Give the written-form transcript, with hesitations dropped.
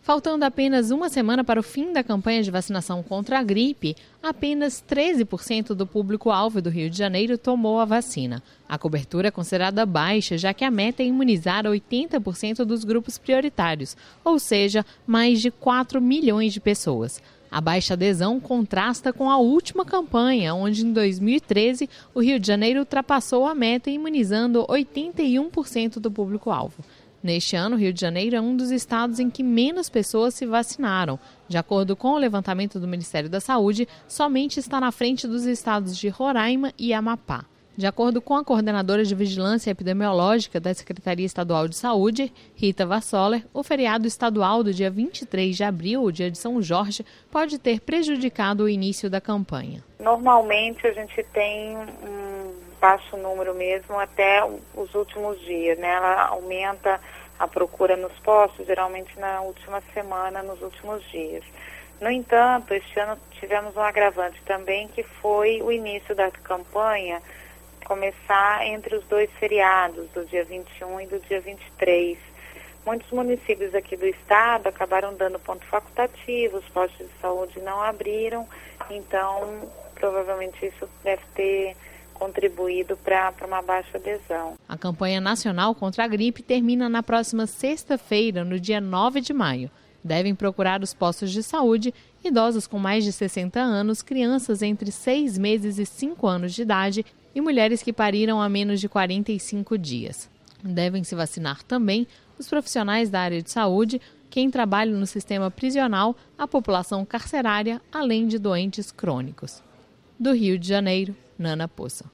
Faltando apenas uma semana para o fim da campanha de vacinação contra a gripe, apenas 13% do público-alvo do Rio de Janeiro tomou a vacina. A cobertura é considerada baixa, já que a meta é imunizar 80% dos grupos prioritários, ou seja, mais de 4 milhões de pessoas. A baixa adesão contrasta com a última campanha, onde em 2013 o Rio de Janeiro ultrapassou a meta imunizando 81% do público-alvo. Neste ano, o Rio de Janeiro é um dos estados em que menos pessoas se vacinaram. De acordo com o levantamento do Ministério da Saúde, somente está na frente dos estados de Roraima e Amapá. De acordo com a coordenadora de Vigilância Epidemiológica da Secretaria Estadual de Saúde, Rita Vassoler, o feriado estadual do dia 23 de abril, o dia de São Jorge, pode ter prejudicado o início da campanha. Normalmente a gente tem baixo número mesmo até os últimos dias, né? Ela aumenta a procura nos postos, geralmente na última semana, nos últimos dias. No entanto, este ano tivemos um agravante também, que foi o início da campanha começar entre os dois feriados, do dia 21 e do dia 23. Muitos municípios aqui do estado acabaram dando ponto facultativo, os postos de saúde não abriram, então provavelmente isso deve ter contribuído para uma baixa adesão. A campanha nacional contra a gripe termina na próxima sexta-feira, no dia 9 de maio. Devem procurar os postos de saúde idosos com mais de 60 anos, crianças entre 6 meses e 5 anos de idade e mulheres que pariram há menos de 45 dias. Devem se vacinar também os profissionais da área de saúde, quem trabalha no sistema prisional, a população carcerária, além de doentes crônicos. Do Rio de Janeiro, Nana Poça.